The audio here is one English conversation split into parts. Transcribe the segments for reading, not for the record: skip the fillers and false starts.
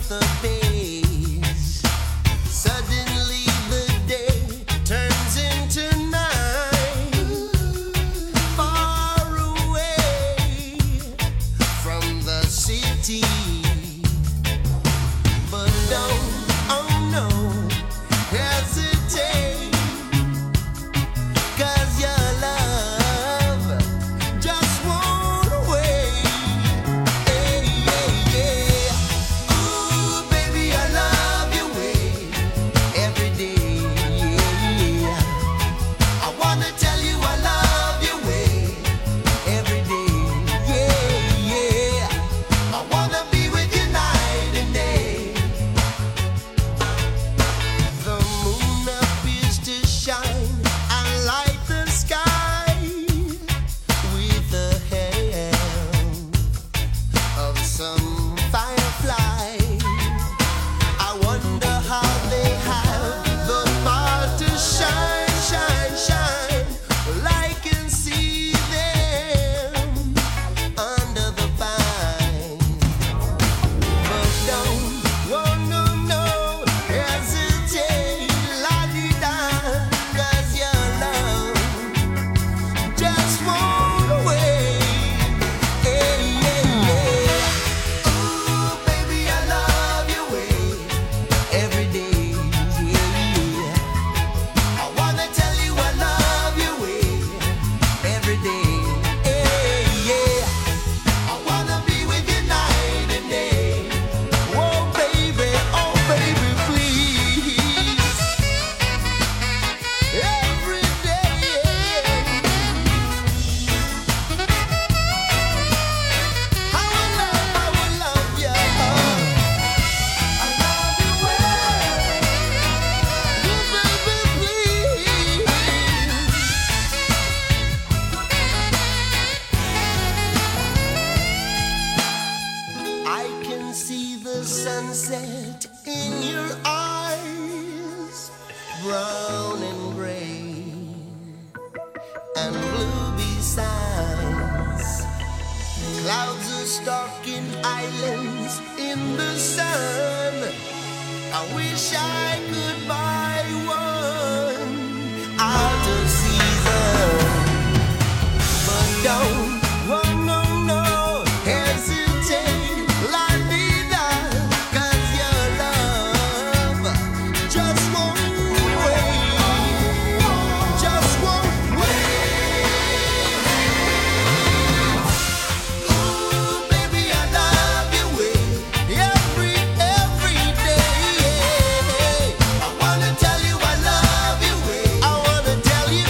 sunset in your eyes, brown and gray and blue besides. Clouds are stalking islands in the sun. I wish I could buy one out of season, but don't, oh no, no, hesitate, la vida, 'cause your love just won't wait, just won't wait. Ooh, baby, I love your way every day. I wanna tell you I love your way. I wanna tell you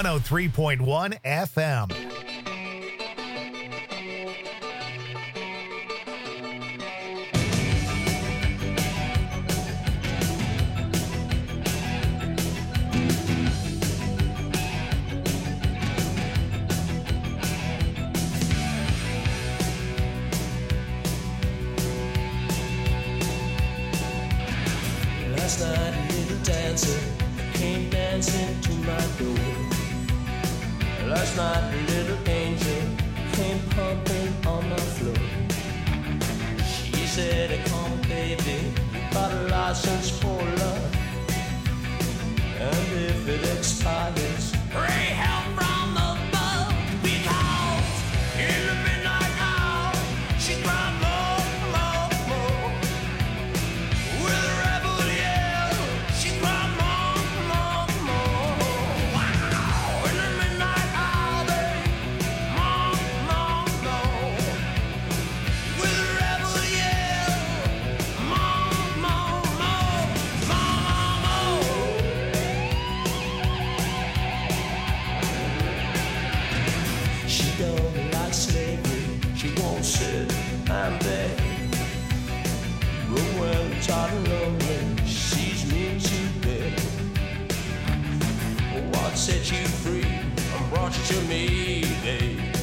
103.1 FM. Last night a little dancer came dancing to my door. Last night a little angel came pumping on my floor. She said, come baby, got a license for love, and if it expires, pray help from above. Because in the midnight hour she cried more, more, more. With a rebel yell, she cried more, more, more. Wow! In the midnight hour, babe, more, more, more. With a rebel yell, more, more, more, more, more. She don't like slavery, she won't sit and beg. But when tired and lonely, she sees me to bed. What set you free and brought you to me, babe?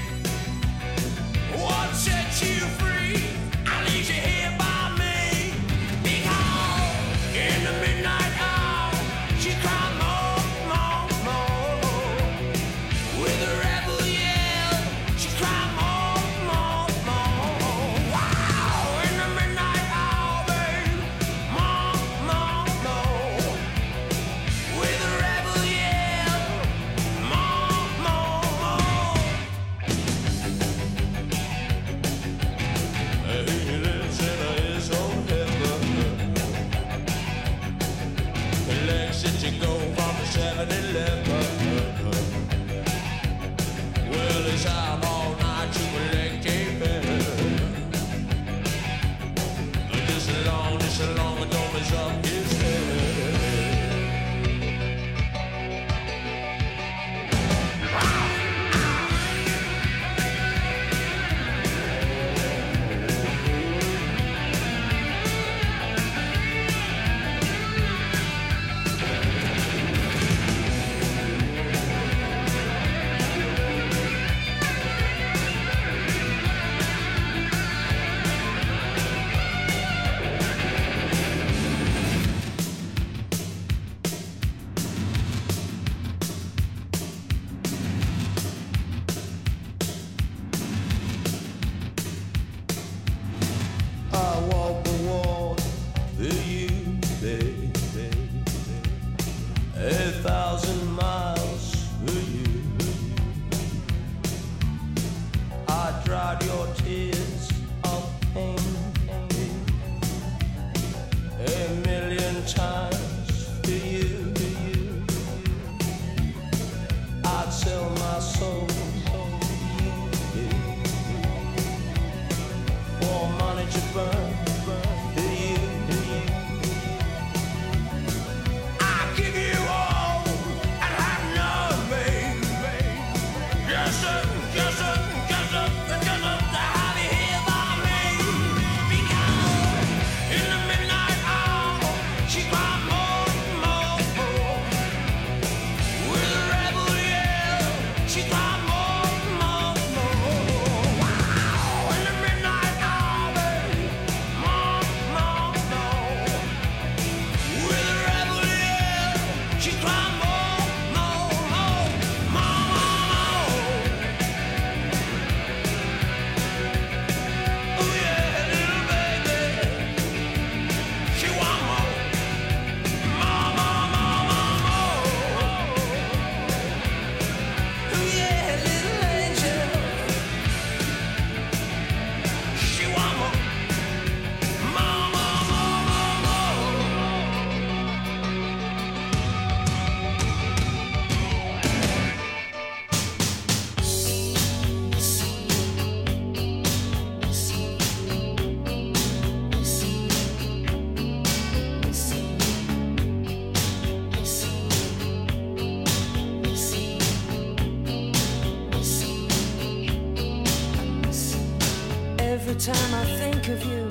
What set you free and leaves you here by me? Because in the midnight hour, she cried more, more, more. With a rebel yell, she cried more, more, more. Wow! In the midnight hour, babe, more, more, more. With a rebel yell, more, more, more. He lives in his own heaven. Lexington go from the 7-Eleven. Well, he's out all night to collect a pen. Just a long, the dome is up his head. I walk the wall for you, baby. 1,000 miles for you. I dried your tears of pain 1,000,000 times for you. I'd sell my soul for money to burn for you. I give you all and have none, babe. Just to have you here by me. Because in the midnight hour, she cried time I think of you,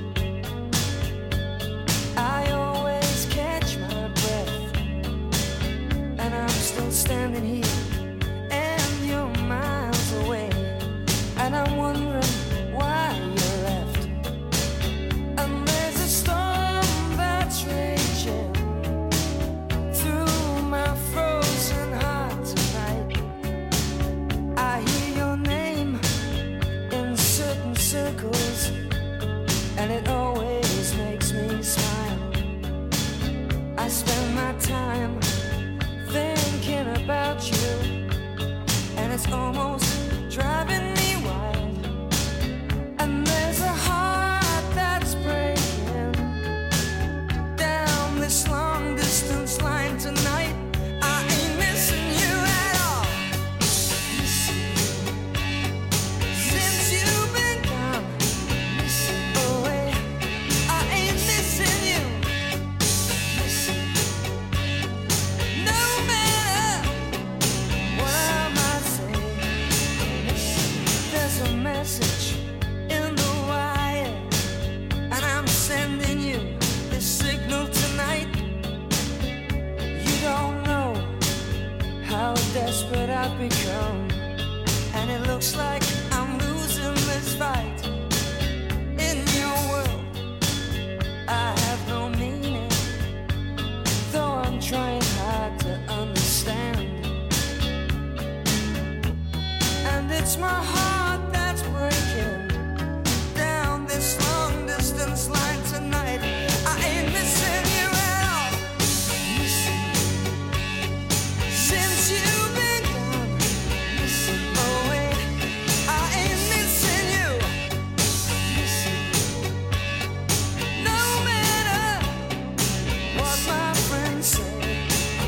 I always catch my breath, and I'm still standing here, and you're miles away, and I'm wondering why you left. And there's a storm that's raging through my frozen heart tonight. I hear your name in certain circles, and it always makes me smile. I spend my time thinking about you, and it's almost driving me wild. And there's a heart that's breaking down this long distance line tonight. I ain't missing you at all. Since you've been gone away, I ain't missing you. No matter what I might say, there's a message in the wire, and I'm sending you this signal tonight. You don't know how desperate I've become, and it looks like I'm losing this fight. In your world, I have no meaning, though I'm trying hard to understand. And it's my heart that's breaking down this long distance line tonight. I ain't missing you at all. Since you've been gone away, I ain't missing you. No matter what my friends say.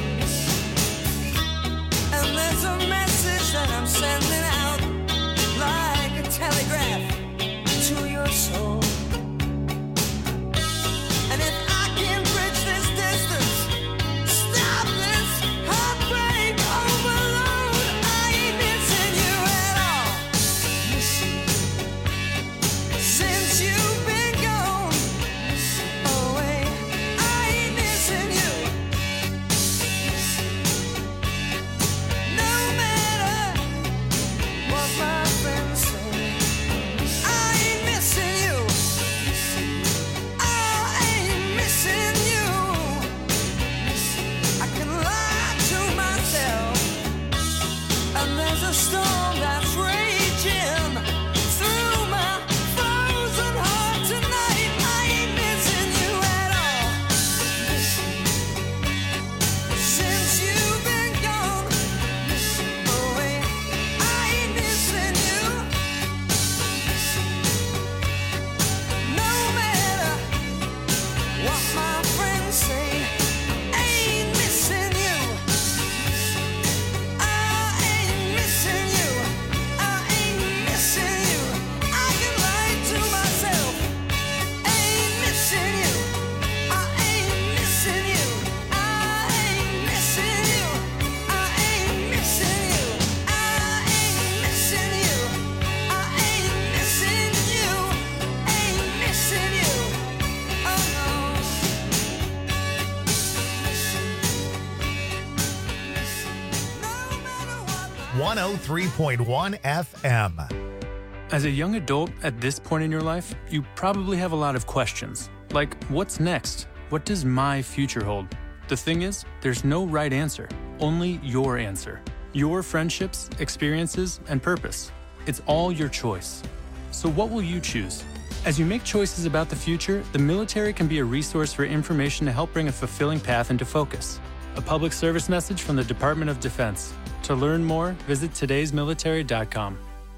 And there's a message that I'm sending out like a telegraph to your soul. And if I can bridge this distance, stop this heartbreak overload, I ain't missing you at all. Since you've been gone away, I ain't missing you. No matter what my friends say, I ain't missing you. I ain't missing you. I can lie to myself, and there's a storm that's raging through my frozen heart tonight. I ain't missing you at all. Since you've been gone away, I ain't missing you. No matter what my friends say, ain't missing you. I ain't missing you. I ain't missing you. I can lie to myself. Ain't missing you. I ain't missing you. I ain't missing you. I ain't missing you. I ain't missing you. I ain't missing you. Ain't missing you. Oh no. 103.1 FM. As a young adult at this point in your life, you probably have a lot of questions. Like, what's next? What does my future hold? The thing is, there's no right answer, only your answer. Your friendships, experiences, and purpose. It's all your choice. So what will you choose? As you make choices about the future, the military can be a resource for information to help bring a fulfilling path into focus. A public service message from the Department of Defense. To learn more, visit todaysmilitary.com.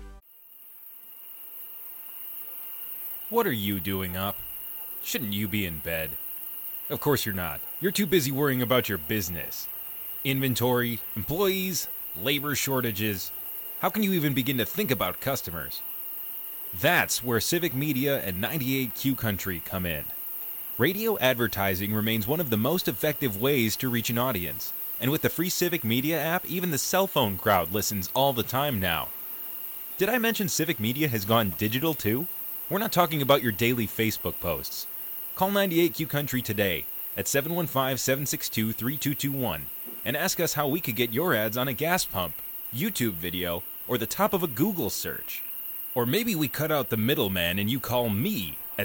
What are you doing up? Shouldn't you be in bed? Of course you're not. You're too busy worrying about your business. Inventory, employees, labor shortages. How can you even begin to think about customers? That's where Civic Media and 98Q Country come in. Radio advertising remains one of the most effective ways to reach an audience. And with the free Civic Media app, even the cell phone crowd listens all the time now. Did I mention Civic Media has gone digital too? We're not talking about your daily Facebook posts. Call 98Q Country today at 715-762-3221 and ask us how we could get your ads on a gas pump, YouTube video, or the top of a Google search. Or maybe we cut out the middleman and you call me at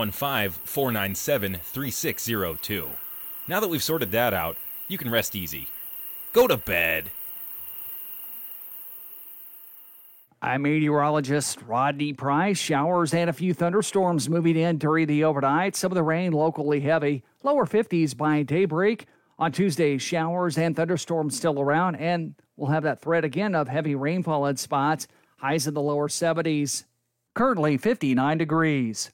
715-497-3602. Now that we've sorted that out, you can rest easy. Go to bed. I'm meteorologist Rodney Price. Showers and a few thunderstorms moving in during the overnight. Some of the rain locally heavy. Lower 50s by daybreak. On Tuesday, showers and thunderstorms still around, and we'll have that threat again of heavy rainfall in spots. Highs in the lower 70s. Currently 59 degrees.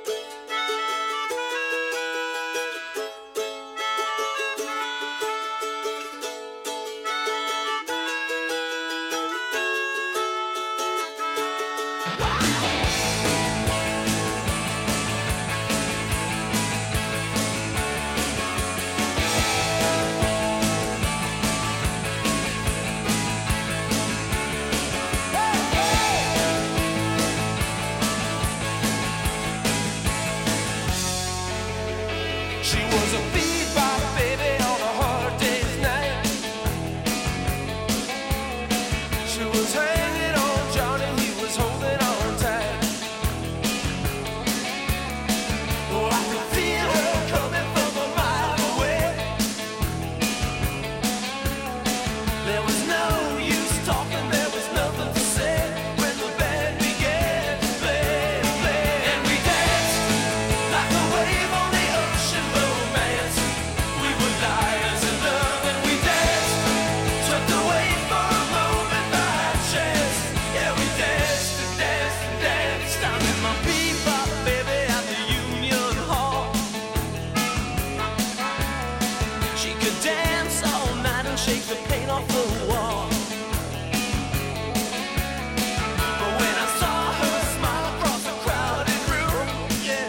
She was a bebop baby on a hard day's night. She was hanging on Johnny, he was holding on tight. Oh, I could feel her coming from a mile away. There was no use talking, there was nothing to say when the band began to play. And we danced like a wave on the ocean. We were liars in love and we danced, swept away for a moment by chance. Yeah, we danced and danced and danced. I met my bebop baby at the Union Hall. She could dance all night and shake the paint off the wall. But when I saw her smile across a crowded room, yeah,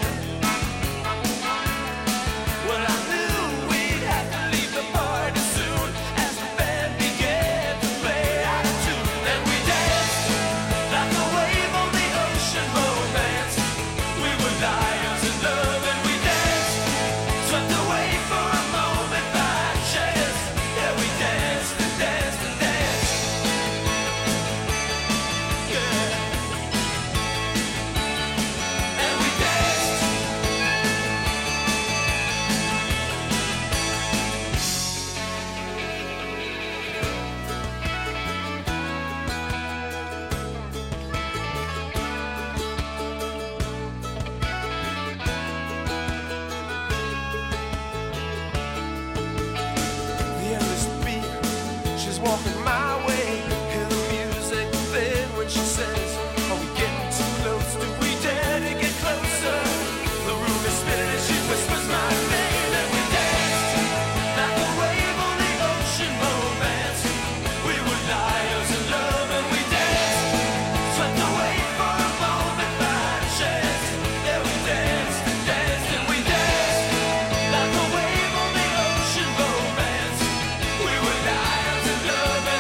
well, I knew we'd have to leave the party soon as the band began to play out of tune. And we danced like a wave on the ocean, romance. We were liars in love and we danced, swept away for a moment by chance. Yeah, we danced and danced and danced. Yeah. And we danced. The endless beat, she's walking my way. Hear the music fade when she says, are we getting too close? Do we dare to get closer? The room is spinning and she whispers my name. And we danced like a wave on the ocean, romance. We were liars in love and we danced, swept away for a moment by chance. Yeah, we danced and danced and we danced like a wave on the ocean, romance. We were liars in love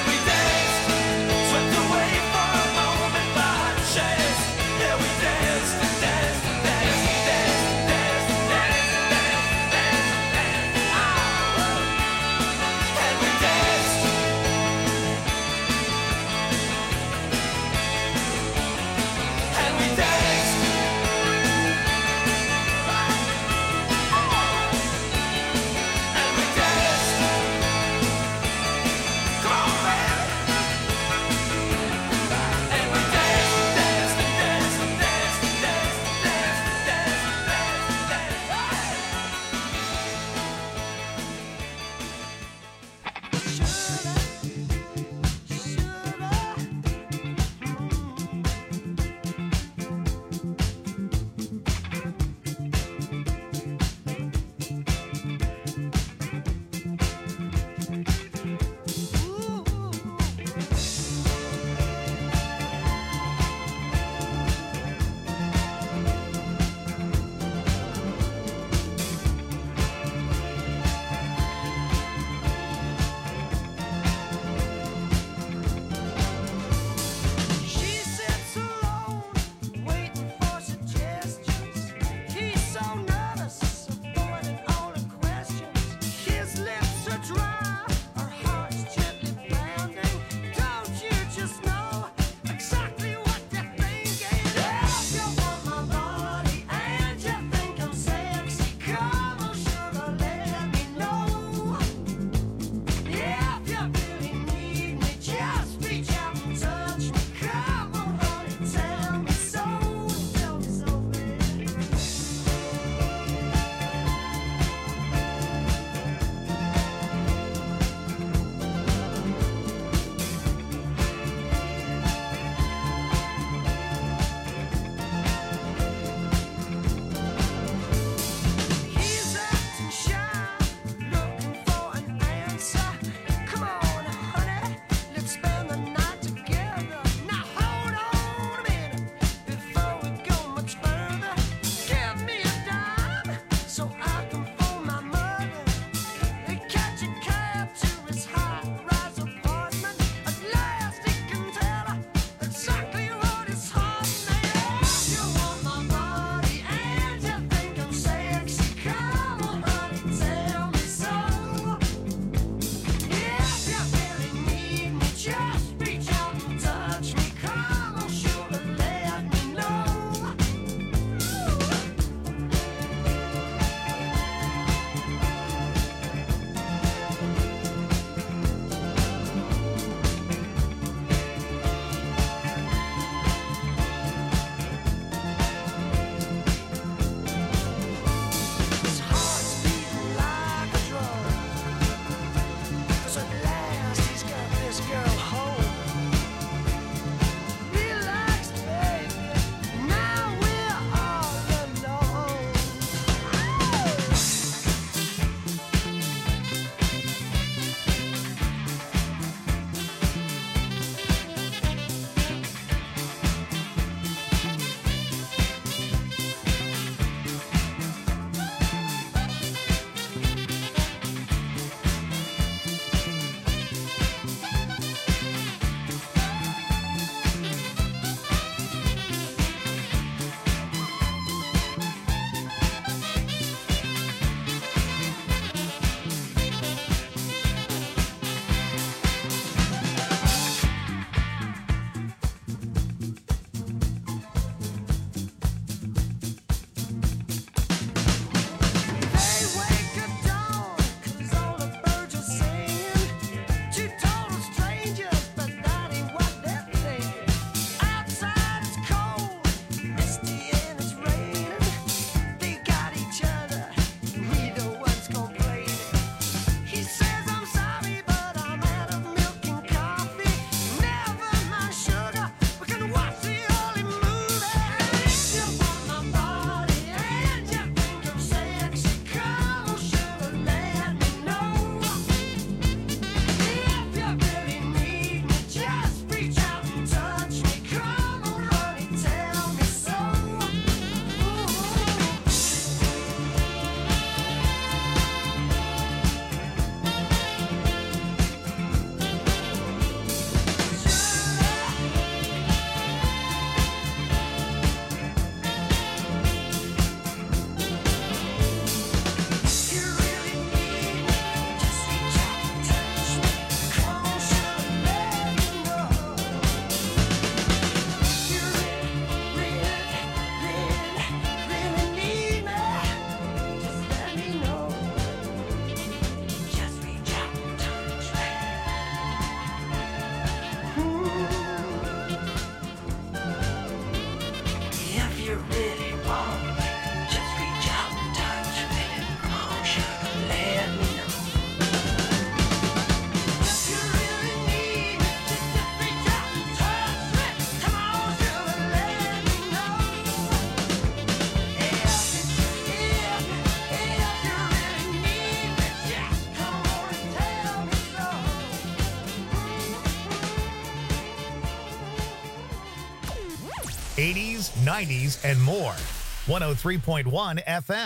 80s, 90s, and more. 103.1 FM.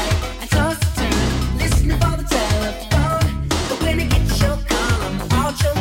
Listening for the telephone, but when I get your call, I'm out your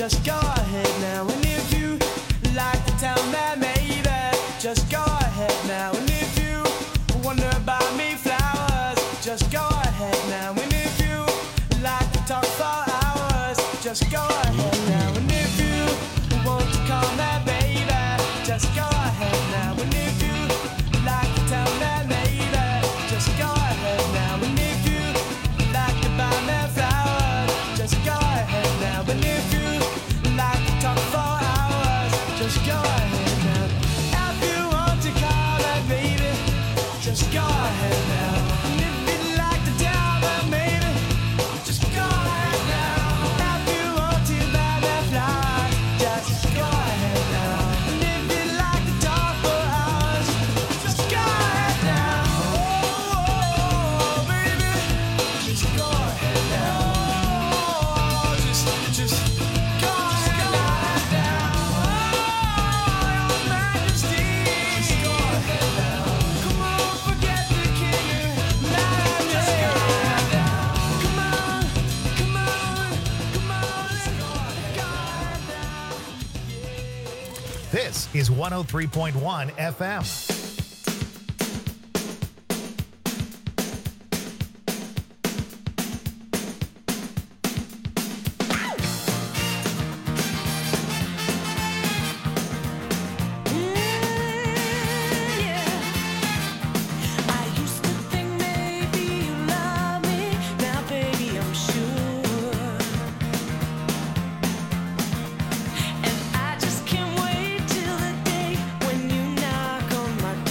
just go ahead now. And if you like to tell me, maybe, just go ahead now. And if you wonder about me flowers, just go ahead now. And if you like to talk for hours, just go ahead now. And if you want to call me baby, just go ahead now. And if you like to tell me maybe, just go ahead now. And if you like to buy me flowers, just go ahead now. And if you like to talk for hours, just go ahead now. If you want to call me baby, just go ahead now. And if you'd like to tell me maybe, just go ahead now. If you want to buy me flowers, just go ahead now. And if you'd like to talk for hours, just go ahead now. Oh, baby, just go ahead now. Oh, just go ahead now. Oh, your Majesty, just go ahead now. Come on, forget the king. Just go ahead now. Come on, come on, come on, let's go ahead now. This is 103.1 FM. I used to think maybe you love me. Now, baby, I'm sure. And I just can't wait till the day when you knock on my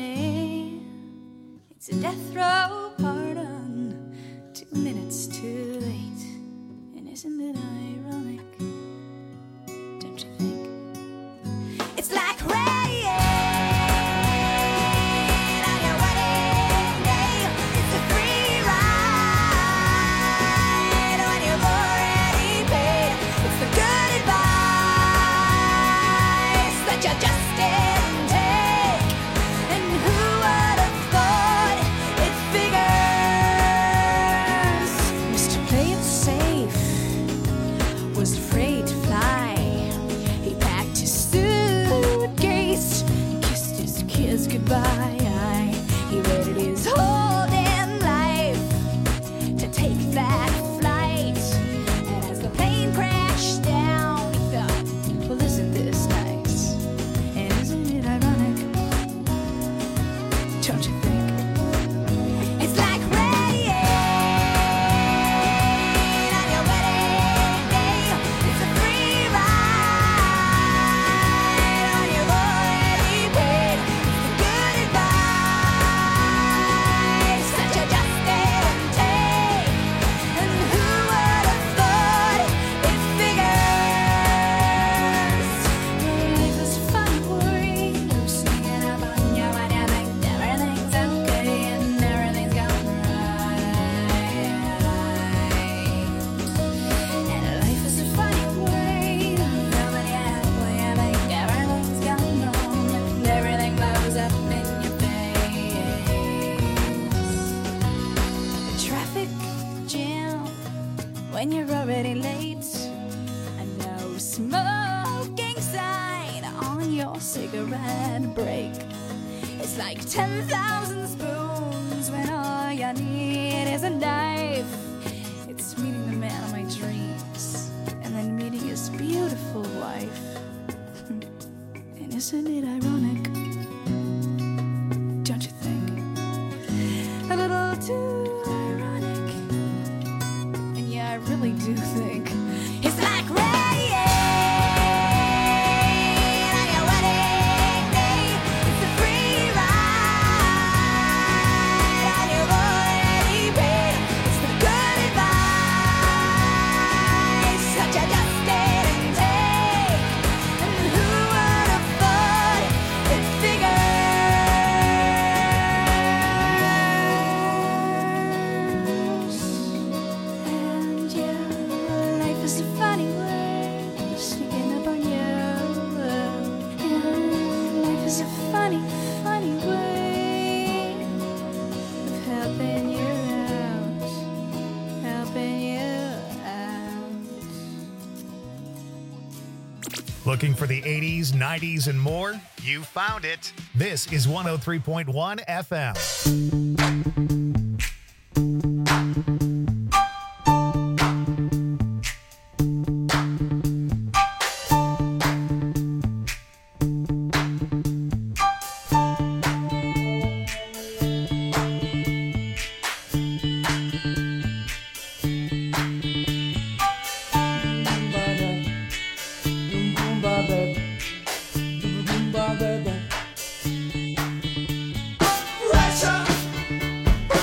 me. It's a death row pardon, 2 minutes too late. And isn't it ironic? Don't you think? It's like rain on your wedding day. It's a free ride when you've already paid. It's the good advice that you just didn't take. And who would have thought it figures? Mr. Play It Safe was afraid to fly. He packed his suitcase, kissed his kids goodbye. He waited his whole damn life to take that flight. And as the plane crashed down, he thought, well, isn't this nice? And isn't it ironic? Don't you think? It's like rain on your wedding day. It's a free ride when you've already paid. It's the good advice that you just didn't take. And who would have thought it figures? Life is funny, boy. I'm singing about you and you think everything's okay and everything's going right. And life is a funny way. Nobody out when you think everything's going wrong and everything blows up in your face. Traffic jam when you're already late. A no smoking sign on your cigarette break. It's like 10,000 spoons when all you need is a knife. It's meeting the man of my dreams and then meeting his beautiful wife. And isn't it ironic? Don't you think? A little too ironic. And yeah, I really do think it's like rain on your wedding day. It's a free ride and you've already paid. It's the good advice that you just didn't take. And who would have thought it figures? And yeah, life is a funny way of sneaking up on you. And life is a funny, funny way of helping you out. Helping you out. Looking for the 80s, 90s, and more? You found it. This is 103.1 FM. Russia,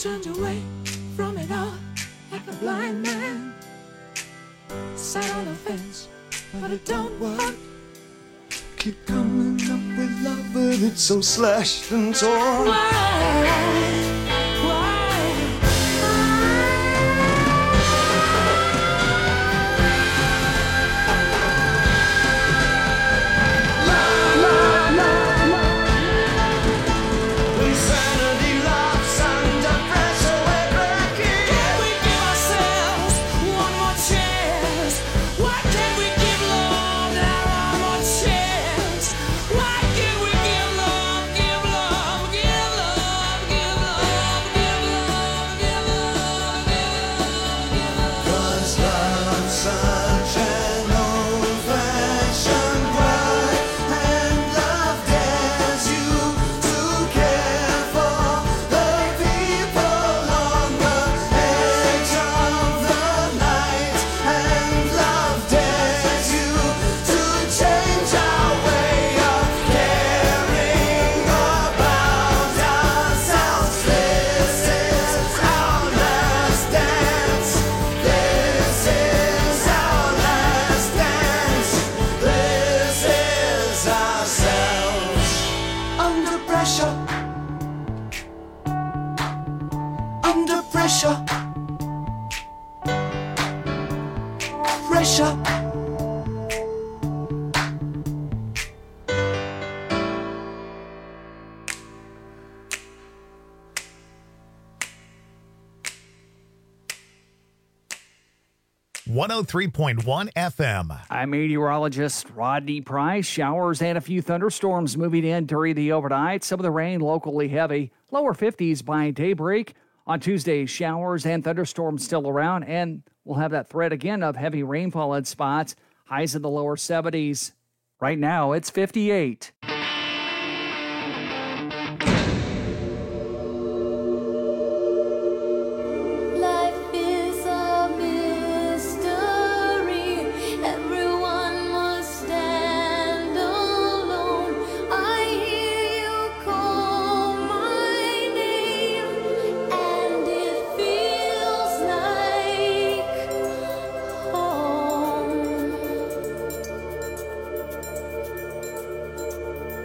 turned away from it all like a blind man. Sat on the fence, but it don't work. Keep coming up with love, but it's so slashed and torn. Why? Insanity laughs under pressure, we're breaking. Can we give ourselves one more chance? Why can't we give love now one more chance? Why can't we give love, give love, give love, give love, give love, give love, give love? 'Cause love's such an old-fashioned word, and love dares you to care for the people on the edge of the night, and love dares you to change our way of caring about ourselves. This is our last dance. This is our last dance. This is ourselves. Under pressure. Under pressure. Pressure. .1 FM. I'm meteorologist Rodney Price. Showers and a few thunderstorms moving in during the overnight. Some of the rain locally heavy. Lower 50s by daybreak. On Tuesday, showers and thunderstorms still around, and we'll have that threat again of heavy rainfall in spots. Highs in the lower 70s. Right now, it's 58. Life is a mystery. Everyone must stand alone. I hear you call my name, and it feels like home.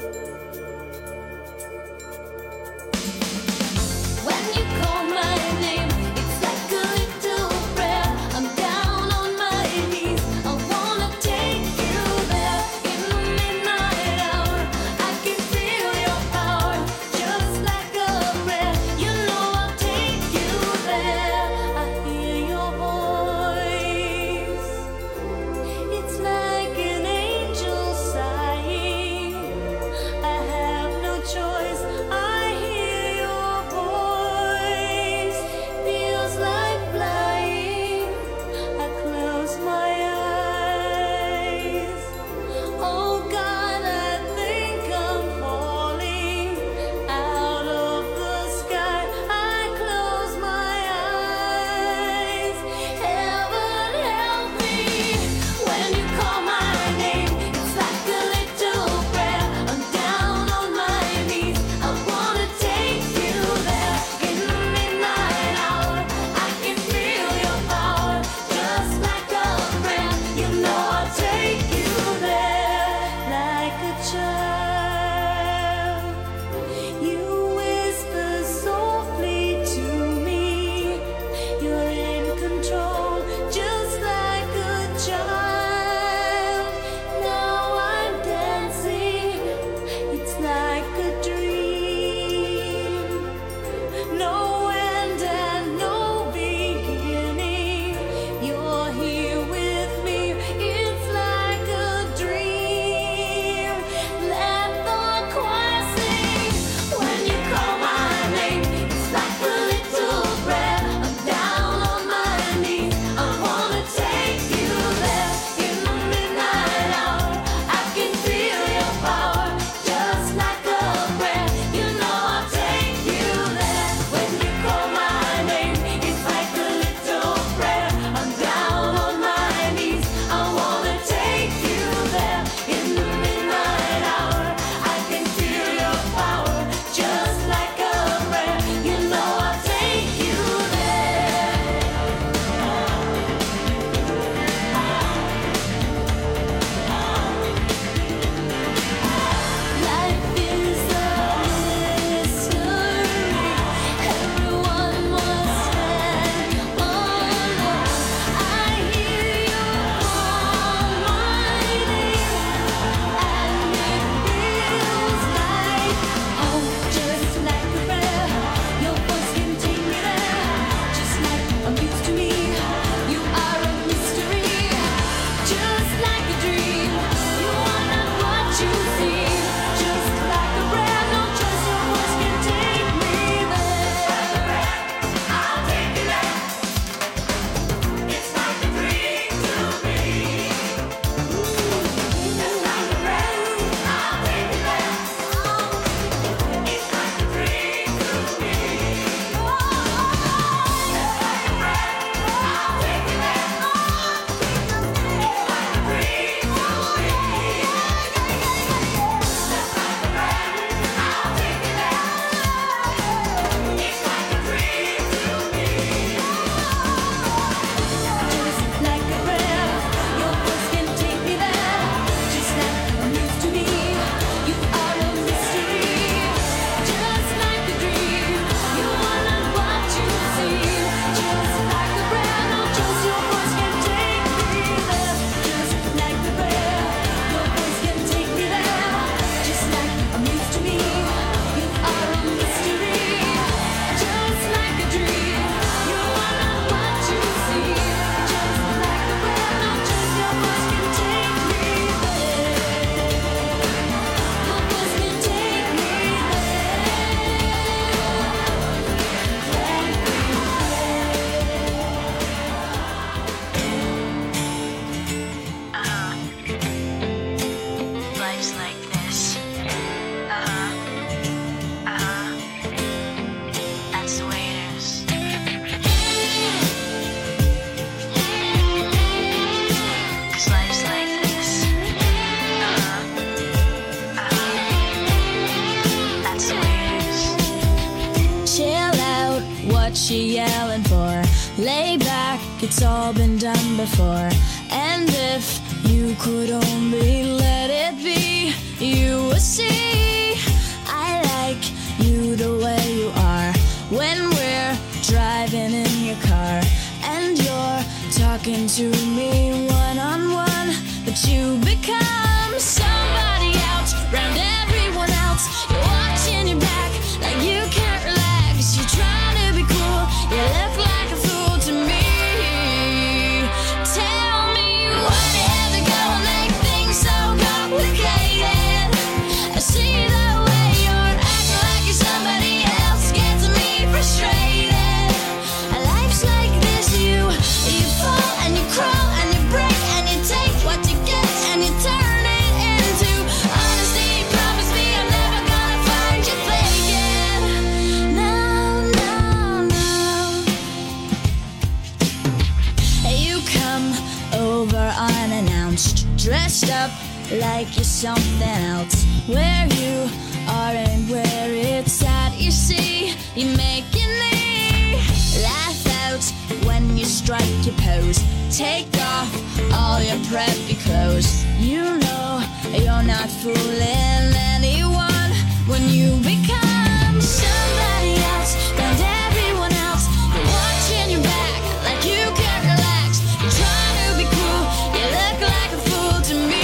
you yelling for? Lay back, it's all been done before. And if you could only let it be, you would see I like you the way you are. When we're driving in your car and you're talking to me one-on-one, but you become somebody else round everyone else. You're watching your back like you can't relax. You're trying to be cool, you look like a fool to me. Tell me why you have to go and make things so complicated. I see the way you're acting like you're somebody else, gets me frustrated. Life's like this, you fall and you crawl and you break and you take what you get and you turn it into honesty. Promise me I'm never gonna find you faking. No, no, no. You come over unannounced, dressed up like you're something else. Where you are and where it's at, you see, you're making me laugh out when you strike your pose. Take off all your preppy clothes. You know you're not fooling anyone when you become somebody else and everyone else. You're watching your back like you can't relax. You're trying to be cool, you look like a fool to me.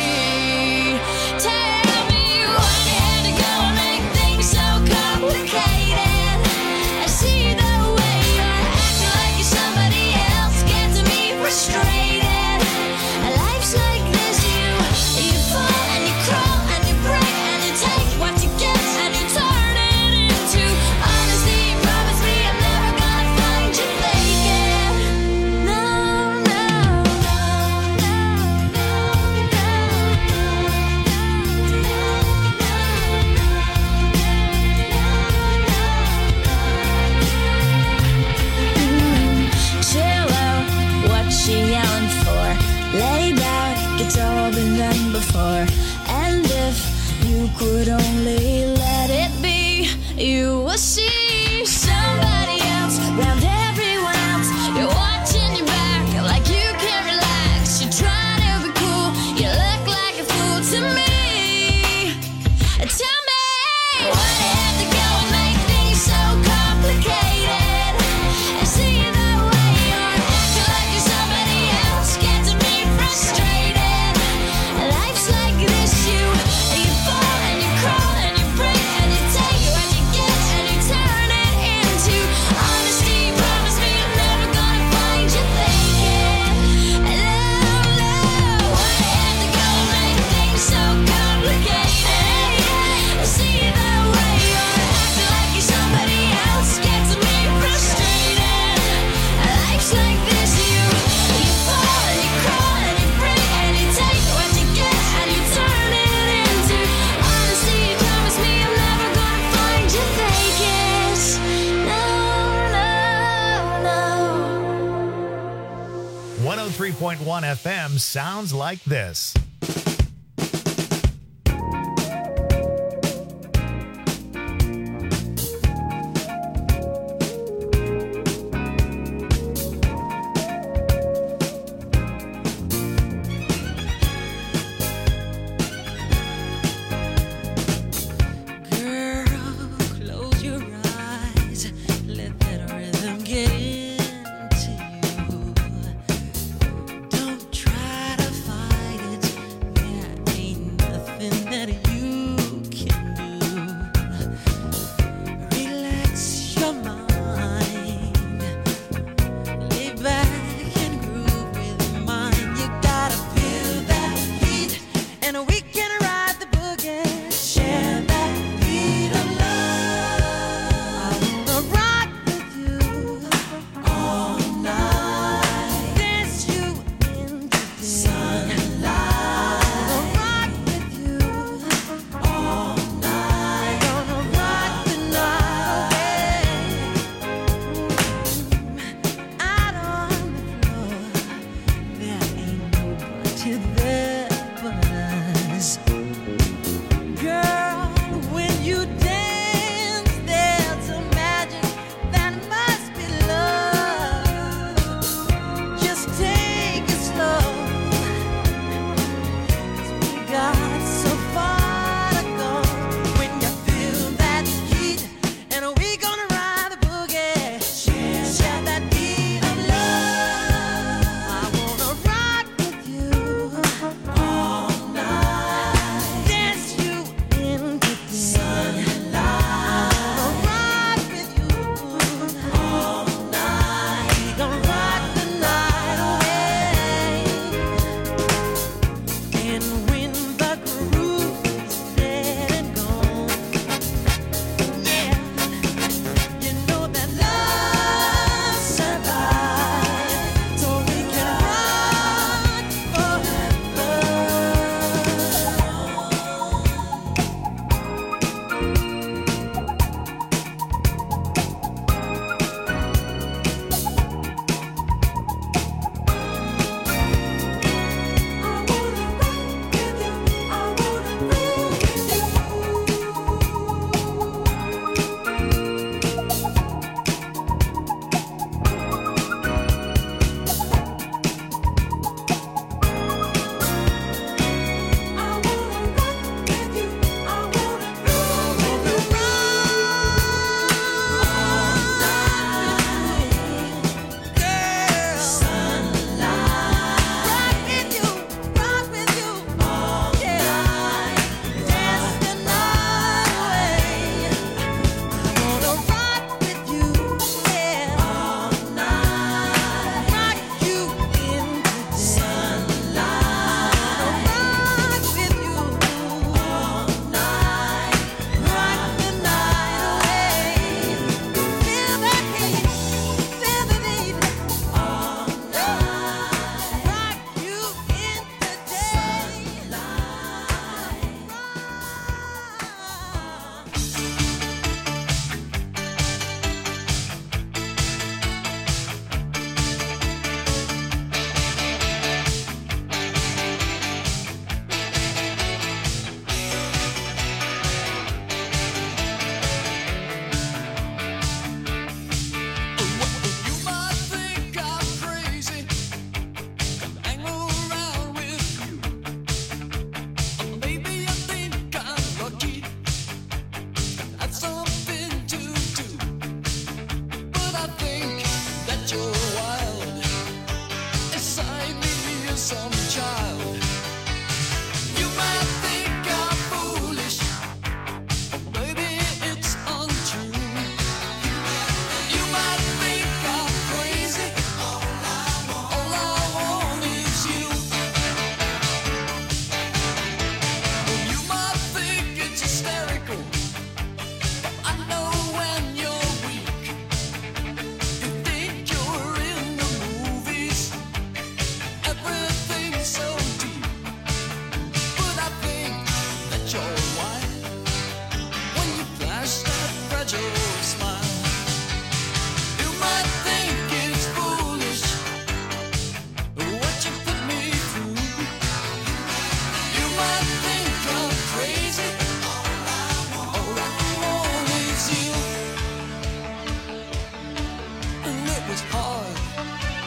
Tell me why you had to go and make things so complicated. I see the way you're acting like you're somebody else, gets me frustrated. Life's like this, you fall and you crawl and you break and you take what you get and you turn it into honesty. Promise me I'm never gonna find you faking. No, no, no, chill out, what you yelling for? Lay back, it's all been done before. And if you could only let it be, you will see somebody else round everyone else. You're watching your back like you can't relax. You're trying to be cool, you look like a fool to me. Tell me why you have to go and make things so complicated. I see the way you're acting like you're somebody else, gets me frustrated. Life's like this, you fall and you crawl and you break and you take what you get and you turn it into honesty. Promise me I'm never gonna find you faking. No, no, why you have to go and make things so complicated? I see the way you're acting like you're somebody else, gets me frustrated. Life's like this, you fall and you crawl and you break and you take what you get and you turn it into honesty. Promise me I'm never gonna find you faking. No, no, no. 103.1 FM sounds like this. Girl, close your eyes, let that rhythm get into you. Don't try to fight it, was hard.